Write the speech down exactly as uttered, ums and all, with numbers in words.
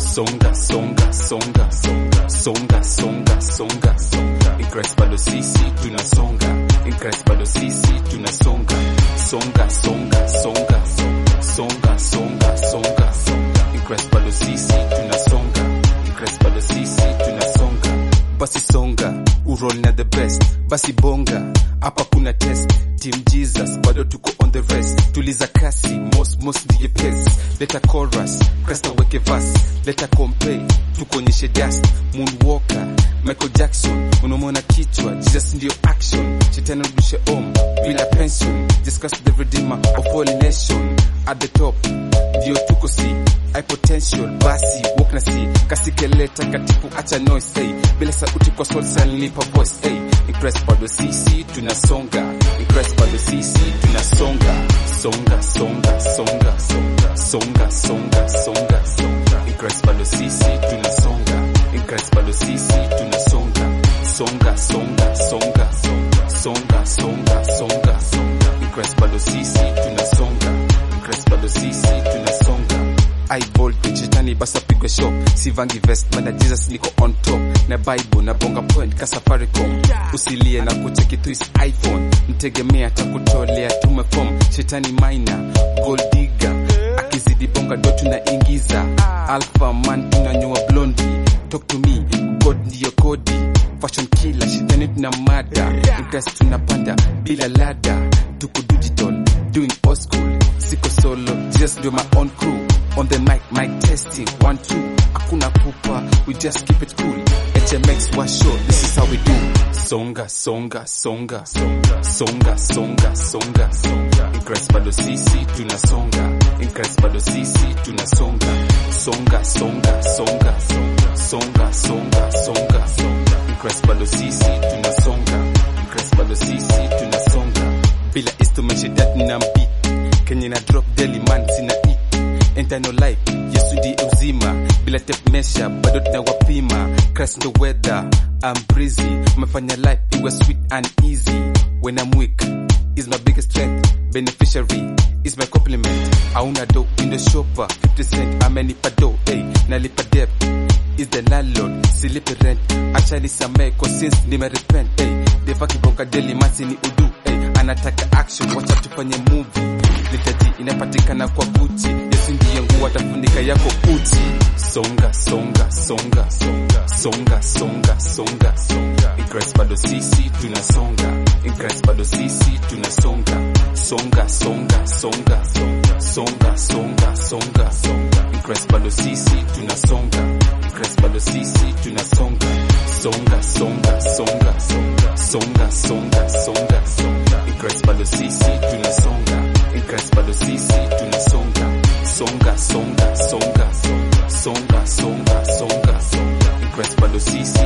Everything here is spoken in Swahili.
Songa, songa, songa, songa, songa, songa, songa, songa. Increase bado sisi tunasonga. Increase bado sisi tunasonga. Songa, songa, songa, songa, songa, songa, songa. Increase bado sisi tunasonga. Increase bado sisi tunasonga. Basi songa, uroll na the best. Basi bonga, hapa kuna test. Team Jesus, bado tuko on the rest. Tuliza kasi, most, most ndiye pace. Leta chorus, Cresta weke verse. Leta compare, tukuonyeshe dust. Moonwalker, Michael Jackson. Unamona kichwa, Jesus ndio action. Shetani rudishe home, bila pension. Discuss the redeemer of all nation. At the top, ndio tuko si. High potential, basi, walk na si. Kasi keleta katifu, acha noise, hey. Bila sauti kwa soul, silently voice, hey. Increase bado sisi, tunasonga. Increase bado sisi, tunasonga. Songa, songa, songa, songa, songa, songa, songa, songa. Increase bado sisi, tunasonga. Increase bado sisi, tunasonga. Songa, songa, songa, songa, songa, songa, songa, songa. Increase bado sisi, tunasonga. Increase bado sisi, tunasonga. I voltage, shetani basa pigwe shop. Sivangi vest, mana Jesus niko on top. Na Bible, na bonga point, ka Safaricom. Usilie na kucheki tu is iPhone. Mtegemea takutolea tume form. Shetani minor, gold digger. Akizidi bonga do tunaingiza. Alpha man tunanyoa blondie. Talk to me, God ndiyo kodi. Fashion killer, shetani tunamada. Increase tunapanda, bila ladder. Tuko digital, doing old school. Siko solo, Jesus ndio my own crew. On the mic, mic testing, one, two. Hakuna pupa, we just keep it cool. H M X was show, this is how we do. Songa, songa, songa, songa, songa, songa, songa, songa. Increase bado sisi, tunasonga. Increase bado sisi, tunasonga. Songa, songa, songa, songa, songa, songa, songa, songa. Increase bado sisi, tunasonga. Increase bado sisi, tunasonga. Bila instrument shit na beat. Kenya na drop daily man sina eat. Enter no life, Yesu ndiye uzima. Bila tape measure, bado tunawapima. Christ the weather, I'm breezy. Umefanya life iwe sweet and easy. When I'm weak, is my biggest strength. Beneficiary, is my compliment. Auna do, window shopper, fifty cent, amenipa do, hey. Nalipa debt, is the landlord, silipi rent. Acha nisamee kwa since nimerepent, hey. Deva kibonga daily masi ni udu, hey. Anataka action, wacha tufanye movie. Litaji inapatikana kwa Gucci. Yesu ndiye nguo atafunika yako uchi. Songa, songa, songa, songa, songa, songa, songa, songa. Increase bado sisi, tunasonga. Increase bado sisi, tunasonga. Songa, songa, songa, songa, songa, songa, songa, songa. Increase bado sisi, tunasonga. Increase bado sisi, tunasonga. Songa, songa, songa, songa, songa, songa, songa, songa. Increase bado sisi, tunasonga. Increase bado sisi, tunasonga. Songa, songa, songa, songa, songa, songa, songa. Increase bado sisi.